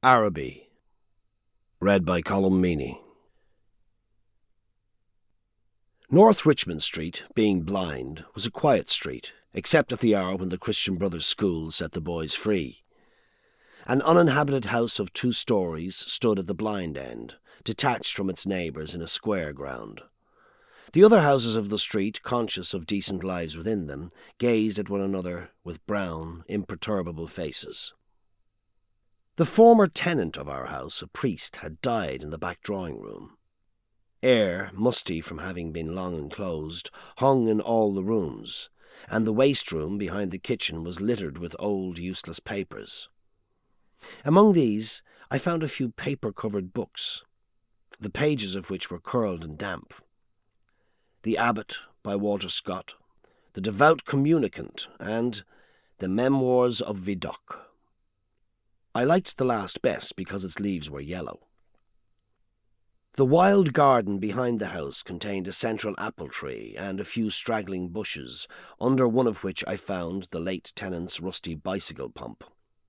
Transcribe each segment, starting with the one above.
Araby, read by Colm Meaney. North Richmond Street, being blind, was a quiet street, except at the hour when the Christian Brothers School set the boys free. An uninhabited house of 2 stories stood at the blind end, detached from its neighbours in a square ground. The other houses of the street, conscious of decent lives within them, gazed at one another with brown, imperturbable faces. The former tenant of our house, a priest, had died in the back drawing-room. Air, musty from having been long enclosed, hung in all the rooms, and the waste-room behind the kitchen was littered with old, useless papers. Among these I found a few paper-covered books, the pages of which were curled and damp. The Abbot, by Walter Scott, The Devout Communicant, and The Memoirs of Vidocq. I liked the last best because its leaves were yellow. The wild garden behind the house contained a central apple tree and a few straggling bushes, under one of which I found the late tenant's rusty bicycle pump.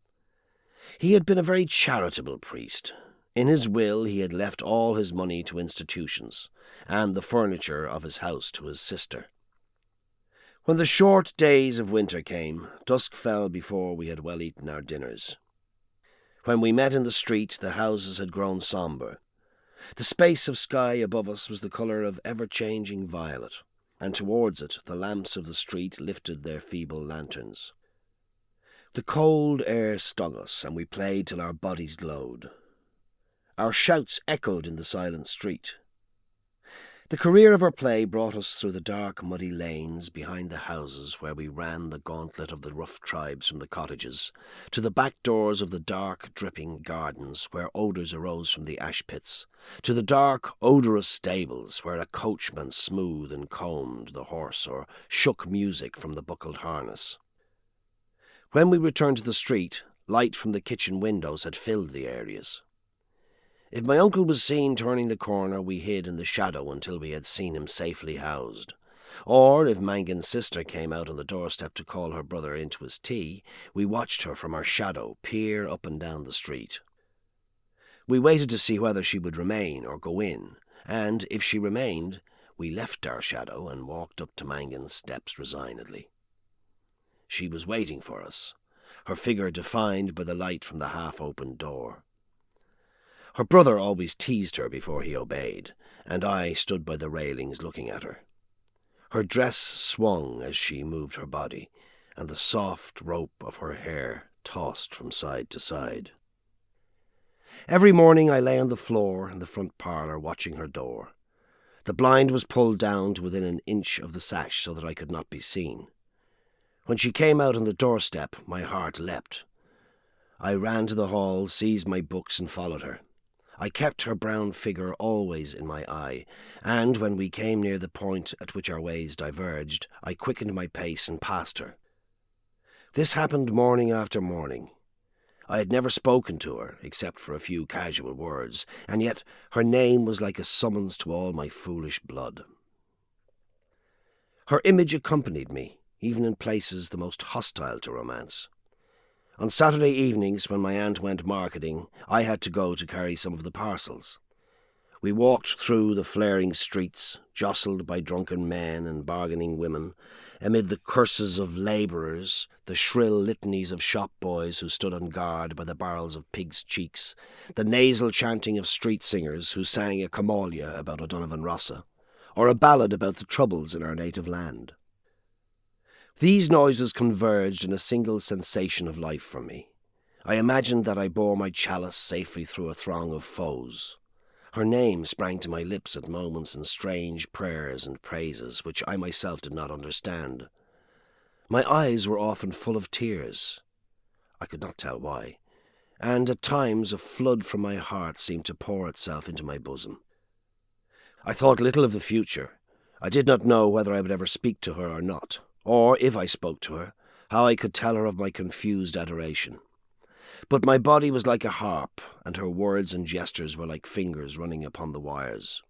He had been a very charitable priest. In his will he had left all his money to institutions, and the furniture of his house to his sister. When the short days of winter came, dusk fell before we had well eaten our dinners. When we met in the street, the houses had grown sombre. The space of sky above us was the colour of ever-changing violet, and towards it the lamps of the street lifted their feeble lanterns. The cold air stung us, and we played till our bodies glowed. Our shouts echoed in the silent street. The career of our play brought us through the dark, muddy lanes behind the houses where we ran the gauntlet of the rough tribes from the cottages, to the back doors of the dark, dripping gardens where odours arose from the ash pits, to the dark, odorous stables where a coachman smoothed and combed the horse or shook music from the buckled harness. When we returned to the street, light from the kitchen windows had filled the areas. If my uncle was seen turning the corner, we hid in the shadow until we had seen him safely housed. Or, if Mangan's sister came out on the doorstep to call her brother into his tea, we watched her from our shadow peer up and down the street. We waited to see whether she would remain or go in, and, if she remained, we left our shadow and walked up to Mangan's steps resignedly. She was waiting for us, her figure defined by the light from the half-opened door. Her brother always teased her before he obeyed, and I stood by the railings looking at her. Her dress swung as she moved her body, and the soft rope of her hair tossed from side to side. Every morning I lay on the floor in the front parlour watching her door. The blind was pulled down to within an inch of the sash so that I could not be seen. When she came out on the doorstep, my heart leapt. I ran to the hall, seized my books, and followed her. I kept her brown figure always in my eye, and when we came near the point at which our ways diverged, I quickened my pace and passed her. This happened morning after morning. I had never spoken to her, except for a few casual words, and yet her name was like a summons to all my foolish blood. Her image accompanied me, even in places the most hostile to romance. On Saturday evenings, when my aunt went marketing, I had to go to carry some of the parcels. We walked through the flaring streets, jostled by drunken men and bargaining women, amid the curses of labourers, the shrill litanies of shop boys who stood on guard by the barrels of pigs' cheeks, the nasal chanting of street singers who sang a comalia about O'Donovan Rossa, or a ballad about the troubles in our native land. These noises converged in a single sensation of life for me. I imagined that I bore my chalice safely through a throng of foes. Her name sprang to my lips at moments in strange prayers and praises which I myself did not understand. My eyes were often full of tears. I could not tell why, and at times a flood from my heart seemed to pour itself into my bosom. I thought little of the future. I did not know whether I would ever speak to her or not, or, if I spoke to her, how I could tell her of my confused adoration. But my body was like a harp, and her words and gestures were like fingers running upon the wires.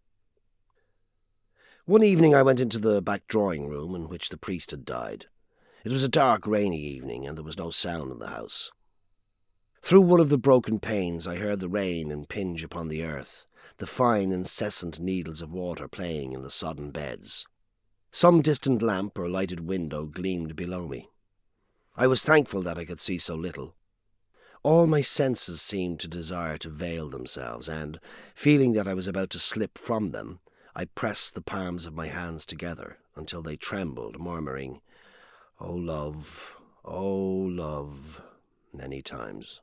One evening I went into the back drawing-room in which the priest had died. It was a dark, rainy evening, and there was no sound in the house. Through one of the broken panes I heard the rain impinge upon the earth, the fine incessant needles of water playing in the sodden beds. Some distant lamp or lighted window gleamed below me. I was thankful that I could see so little. All my senses seemed to desire to veil themselves, and, feeling that I was about to slip from them, I pressed the palms of my hands together until they trembled, murmuring, "O love, many times."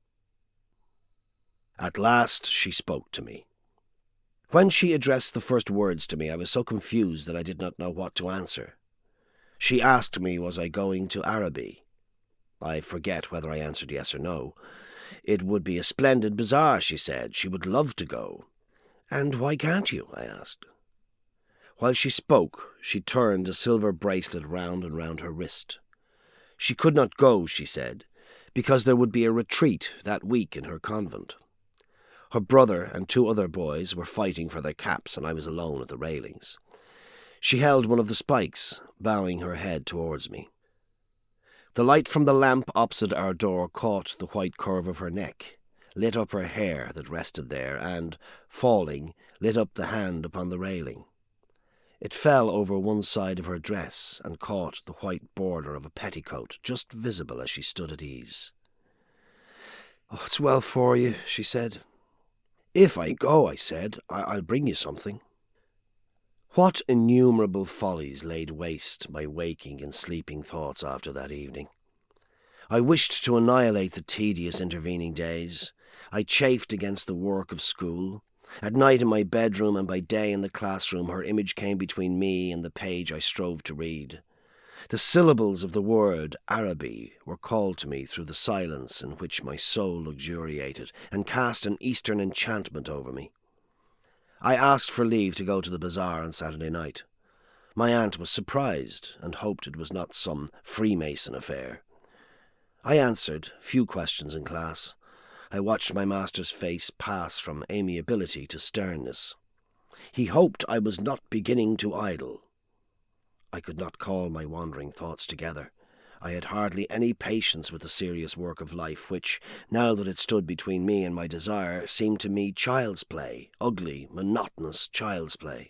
At last she spoke to me. When she addressed the first words to me, I was so confused that I did not know what to answer. She asked me, was I going to Araby? I forget whether I answered yes or no. It would be a splendid bazaar, she said. She would love to go. "And why can't you?" I asked. While she spoke, she turned a silver bracelet round and round her wrist. She could not go, she said, because there would be a retreat that week in her convent. Her brother and 2 other boys were fighting for their caps, and I was alone at the railings. She held one of the spikes, bowing her head towards me. The light from the lamp opposite our door caught the white curve of her neck, lit up her hair that rested there, and, falling, lit up the hand upon the railing. It fell over one side of her dress and caught the white border of a petticoat, just visible as she stood at ease. "Oh, it's well for you," she said. "If I go," I said, "I'll bring you something." What innumerable follies laid waste my waking and sleeping thoughts after that evening. I wished to annihilate the tedious intervening days. I chafed against the work of school. At night in my bedroom and by day in the classroom, her image came between me and the page I strove to read. The syllables of the word Araby were called to me through the silence in which my soul luxuriated, and cast an Eastern enchantment over me. I asked for leave to go to the bazaar on Saturday night. My aunt was surprised and hoped it was not some Freemason affair. I answered few questions in class. I watched my master's face pass from amiability to sternness. He hoped I was not beginning to idle. I could not call my wandering thoughts together. I had hardly any patience with the serious work of life, which, now that it stood between me and my desire, seemed to me child's play, ugly, monotonous child's play.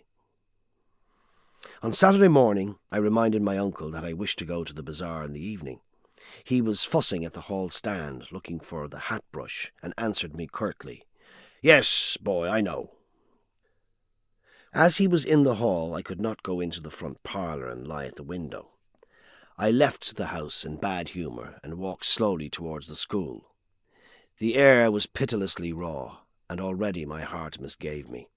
On Saturday morning, I reminded my uncle that I wished to go to the bazaar in the evening. He was fussing at the hall stand, looking for the hat brush, and answered me curtly, "Yes, boy, I know." As he was in the hall, I could not go into the front parlour and lie at the window. I left the house in bad humour and walked slowly towards the school. The air was pitilessly raw, and already my heart misgave me.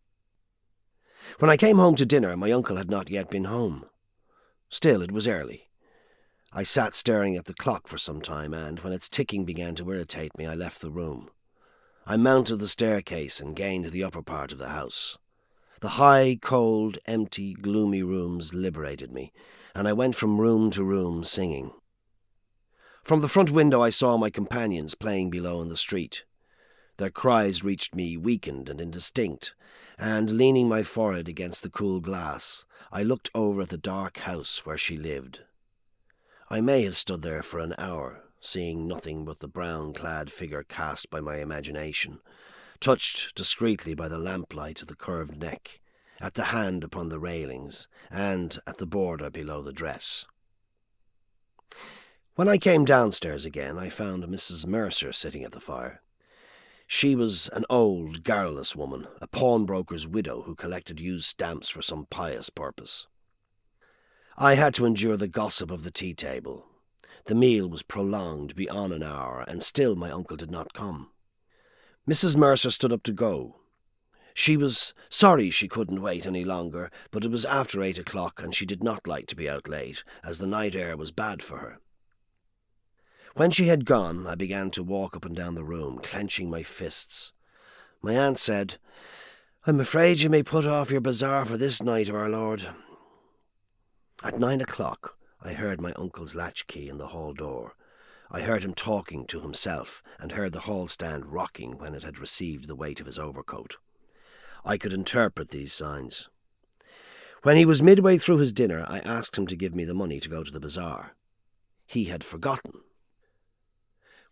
When I came home to dinner, my uncle had not yet been home. Still, it was early. I sat staring at the clock for some time, and when its ticking began to irritate me, I left the room. I mounted the staircase and gained the upper part of the house. The high, cold, empty, gloomy rooms liberated me, and I went from room to room singing. From the front window I saw my companions playing below in the street. Their cries reached me weakened and indistinct, and, leaning my forehead against the cool glass, I looked over at the dark house where she lived. I may have stood there for an hour, seeing nothing but the brown-clad figure cast by my imagination, touched discreetly by the lamplight at the curved neck, at the hand upon the railings, and at the border below the dress. When I came downstairs again, I found Mrs. Mercer sitting at the fire. She was an old, garrulous woman, a pawnbroker's widow who collected used stamps for some pious purpose. I had to endure the gossip of the tea-table. The meal was prolonged beyond an hour, and still my uncle did not come. Mrs. Mercer stood up to go. She was sorry she couldn't wait any longer, but it was after 8 o'clock, and she did not like to be out late, as the night air was bad for her. When she had gone, I began to walk up and down the room, clenching my fists. My aunt said, "I'm afraid you may put off your bazaar for this night, our lord." At 9 o'clock, I heard my uncle's latchkey in the hall door. I heard him talking to himself, and heard the hall stand rocking when it had received the weight of his overcoat. I could interpret these signs. When he was midway through his dinner, I asked him to give me the money to go to the bazaar. He had forgotten.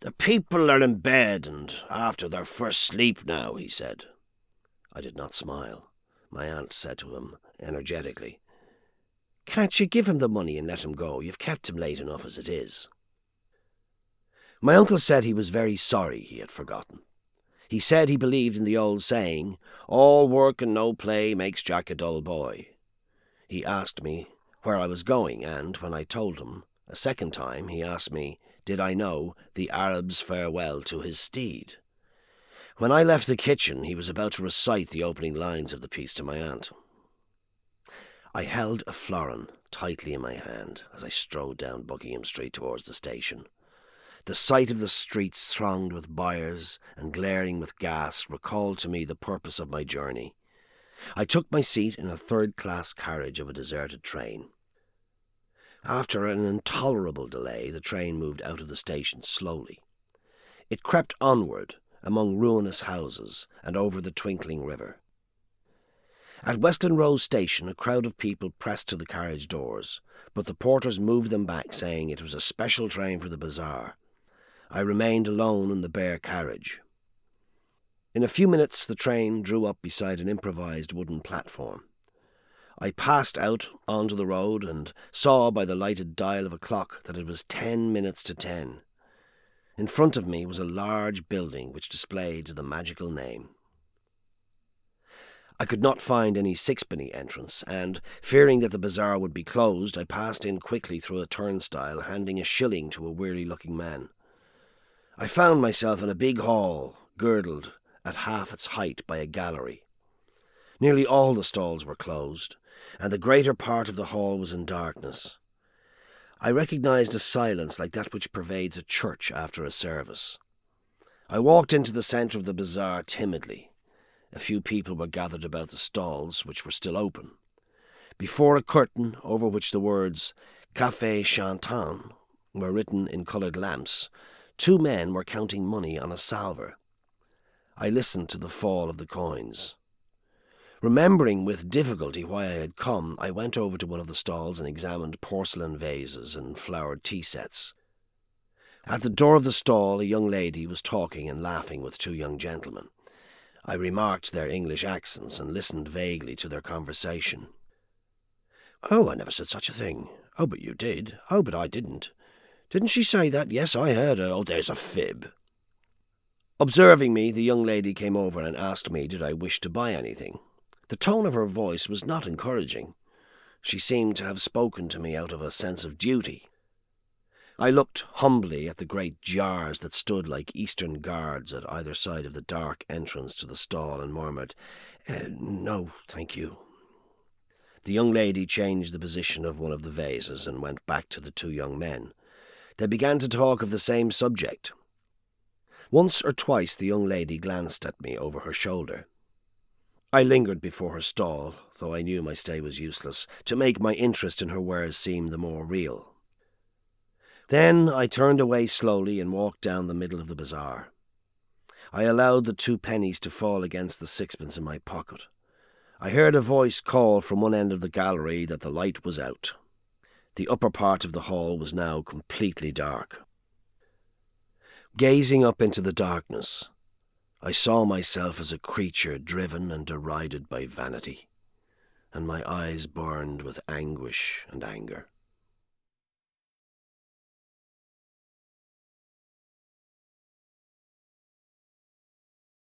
"The people are in bed and after their first sleep now," he said. I did not smile. My aunt said to him energetically, "Can't you give him the money and let him go? You've kept him late enough as it is." My uncle said he was very sorry he had forgotten. He said he believed in the old saying, "All work and no play makes Jack a dull boy." He asked me where I was going, and when I told him a second time, he asked me, did I know the Arab's farewell to his steed? When I left the kitchen, he was about to recite the opening lines of the piece to my aunt. I held a florin tightly in my hand as I strode down Buckingham Street towards the station. The sight of the streets thronged with buyers and glaring with gas recalled to me the purpose of my journey. I took my seat in a third-class carriage of a deserted train. After an intolerable delay, the train moved out of the station slowly. It crept onward among ruinous houses and over the twinkling river. At Weston Row Station, a crowd of people pressed to the carriage doors, but the porters moved them back, saying it was a special train for the bazaar. I remained alone in the bare carriage. In a few minutes the train drew up beside an improvised wooden platform. I passed out onto the road and saw by the lighted dial of a clock that it was 10 minutes to 10. In front of me was a large building which displayed the magical name. I could not find any sixpenny entrance, and, fearing that the bazaar would be closed, I passed in quickly through a turnstile, handing a shilling to a weary-looking man. I found myself in a big hall, girdled at half its height by a gallery. Nearly all the stalls were closed, and the greater part of the hall was in darkness. I recognized a silence like that which pervades a church after a service. I walked into the centre of the bazaar timidly. A few people were gathered about the stalls, which were still open. Before a curtain over which the words "Café Chantant" were written in coloured lamps, 2 men were counting money on a salver. I listened to the fall of the coins. Remembering with difficulty why I had come, I went over to one of the stalls and examined porcelain vases and flowered tea sets. At the door of the stall, a young lady was talking and laughing with 2 young gentlemen. I remarked their English accents and listened vaguely to their conversation. "Oh, I never said such a thing." "Oh, but you did." "Oh, but I didn't." "Didn't she say that?" "Yes, I heard her." "Oh, there's a fib." Observing me, the young lady came over and asked me did I wish to buy anything. The tone of her voice was not encouraging. She seemed to have spoken to me out of a sense of duty. I looked humbly at the great jars that stood like Eastern guards at either side of the dark entrance to the stall and murmured, "No, thank you." The young lady changed the position of one of the vases and went back to the 2 young men. They began to talk of the same subject. Once or twice the young lady glanced at me over her shoulder. I lingered before her stall, though I knew my stay was useless, to make my interest in her wares seem the more real. Then I turned away slowly and walked down the middle of the bazaar. I allowed the 2 pennies to fall against the 6pence in my pocket. I heard a voice call from one end of the gallery that the light was out. The upper part of the hall was now completely dark. Gazing up into the darkness, I saw myself as a creature driven and derided by vanity, and my eyes burned with anguish and anger.